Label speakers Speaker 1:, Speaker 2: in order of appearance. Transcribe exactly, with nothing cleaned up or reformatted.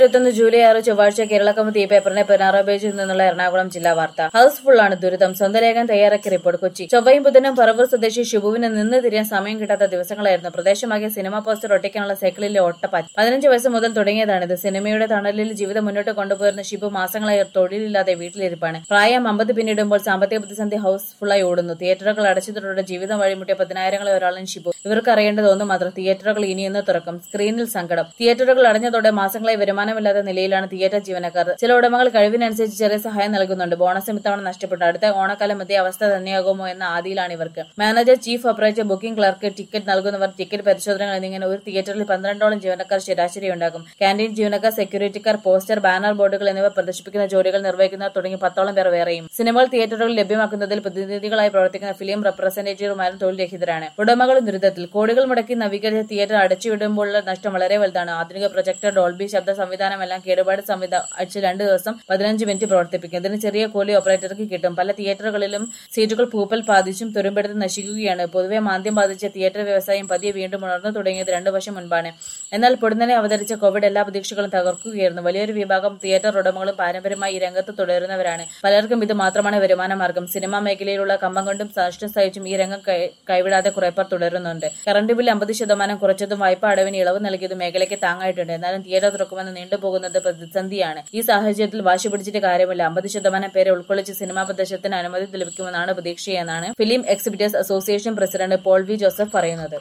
Speaker 1: ഇരുപത്തൊന്ന് ജൂലൈ ആറ് ചൊവ്വാഴ്ച കേരള കൗമുദി ഈ പേപ്പറിന്റെ പതിനാറാം പേജിൽ നിന്നുള്ള എറണാകുളം ജില്ലാ വാർത്ത. ഹൌസ്ഫുള്ളാണ് ദുരിതം. സ്വന്തം ലേഖകൻ തയ്യാറാക്കിയ റിപ്പോർട്ട്. കൊച്ചി. ചൊവ്വയും ബുധനും പറവൂർ സ്വദേശി ഷിബുവിന് നിന്ന് തിരിയാൻ സമയം കിട്ടാത്ത ദിവസങ്ങളായിരുന്നു. പ്രദേശമാകെ സിനിമാ പോസ്റ്റർ ഒട്ടിക്കാനുള്ള സൈക്കിളിലെ ഓട്ടപ്പാറ്റ്. പതിനഞ്ച് വയസ്സ് മുതൽ തുടങ്ങിയതാണിത്. സിനിമയുടെ തണലിൽ ജീവിതം മുന്നോട്ട് കൊണ്ടുപോയിരുന്ന ഷിബു മാസങ്ങളായി തൊഴിലില്ലാതെ വീട്ടിലിരിപ്പാണ്. പ്രായം അമ്പത് പിന്നിടുമ്പോൾ സാമ്പത്തിക പ്രതിസന്ധി ഹൌസ്ഫുള്ളായി ഓടുന്നു. തിയേറ്ററുകൾ അടച്ചിട്ടോടെ ജീവിതം വഴിമുട്ടിയ പതിനായിരങ്ങളെ ഒരാളാണ് ഷിബു. ഇവർക്ക് അറിയേണ്ടത് ഒന്ന് മാത്രം: തിയേറ്ററുകൾ ഇനിയെന്ന് തുറക്കും. സ്ക്രീനിൽ സങ്കടം. തിയേറ്ററുകൾ അടഞ്ഞതോടെ മാസങ്ങളായി വരുമാനമില്ലാത്ത നിലയിലാണ് തിയേറ്റർ ജീവനക്കാർ. ചില ഉടമകൾ കഴിവിനനുസരിച്ച് ചെറിയ സഹായം നൽകുന്നുണ്ട്. ബോണസും ഇത്തവണ നഷ്ടപ്പെട്ടു. അടുത്ത ഓണക്കാലം എത്തിയ അവസ്ഥ തന്നെയാകുമോ എന്ന ആദിയിലാണ് ഇവർക്ക്. Manager, chief operator, booking clerk, ticket നൽകുന്നവർ, ടിക്കറ്റ് പരിശോധനകൾ എന്നിങ്ങനെ ഒരു തിയേറ്ററിൽ പന്ത്രണ്ടോളം ജീവനക്കാർ ശരാശരി ഉണ്ടാകും. ക്യാന്റീൻ ജീവനക്കാർ, സെക്യൂരിറ്റിക്കാർ, പോസ്റ്റർ, ബാനർ ബോർഡുകൾ എന്നിവ പ്രദർശിപ്പിക്കുന്ന ജോലികൾ നിർവഹിക്കുന്നവർ തുടങ്ങി പത്തോളം പേർ വേറെയും. സിനിമകൾ തിയേറ്ററുകളിൽ ലഭ്യമാക്കുന്നതിൽ പ്രതിനിധികളായി പ്രവർത്തിക്കുന്ന ഫിലിം റെപ്രസെന്റേറ്റീവുമാരും തൊഴിൽ രഹിതരാണ്. ഉടമകളും ദുരിതത്തിൽ. കോടികൾ മുടക്കി നവീകരിച്ച തിയേറ്റർ അടച്ചുവിടുമ്പോഴുള്ള നഷ്ടം വളരെ വലുതാണ്. ആധുനിക പ്രൊജക്ടർ, ഡോൾബി ശബ്ദ സംവിധാനമെല്ലാം കേടുപാട് സംവിധാനം ആഴ്ച രണ്ട് ദിവസം പതിനഞ്ച് മിനിറ്റ് പ്രവർത്തിപ്പിക്കും. ഇതിന് ചെറിയ കൂലി ഓപ്പറേറ്റർക്ക് കിട്ടും. പല തിയേറ്ററുകളിലും സീറ്റുകൾ പൂപ്പൽ ബാധിച്ചും തുരുമ്പെടുത്ത് നശിക്കുകയാണ്. പൊതുവെ മാന്ദ്യം ബാധിച്ച തിയേറ്റർ വ്യവസായം പതിയെ വീണ്ടും ഉണർന്നു തുടങ്ങിയത് രണ്ടു വർഷം മുൻപാണ്. എന്നാൽ പൊടുന്നനെ അവതരിച്ച കോവിഡ് എല്ലാ പ്രതീക്ഷകളും തകർക്കുകയായിരുന്നു. വലിയൊരു വിഭാഗം തിയേറ്റർ ഉടമകളും പാരമ്പര്യമായി ഈ രംഗത്ത് തുടരുന്നവരാണ്. പലർക്കും ഇത് മാത്രമാണ് വരുമാന മാർഗം. സിനിമാ മേഖലയിലുള്ള കമ്പം കൊണ്ടും നഷ്ടം സഹിച്ചും ഈ രംഗം കൈവിടാതെ കുറേപ്പേർ തുടരുന്നുണ്ട്. കറണ്ട് ബില്ല് അമ്പത് ശതമാനം കുറച്ചതും വായ്പ അടവിന് ഇളവ് നൽകിയതും മേഖലയ്ക്ക് താങ്ങായിട്ടുണ്ട്. എന്നാലും തിയേറ്റർ തുറക്കുമെന്ന് നീണ്ടുപോകുന്നത് പ്രതിസന്ധിയാണ്. ഈ സാഹചര്യത്തിൽ വാശി പിടിച്ചിട്ട് കാര്യമില്ല. അമ്പത് ശതമാനം പേരെ ഉൾക്കൊള്ളിച്ച് സിനിമാ പ്രദർശനത്തിന് അനുമതി ലഭിക്കുമെന്നാണ് പ്രതീക്ഷയെന്നാണ് film exhibitors association president Paul V Joseph പറയുന്നത്.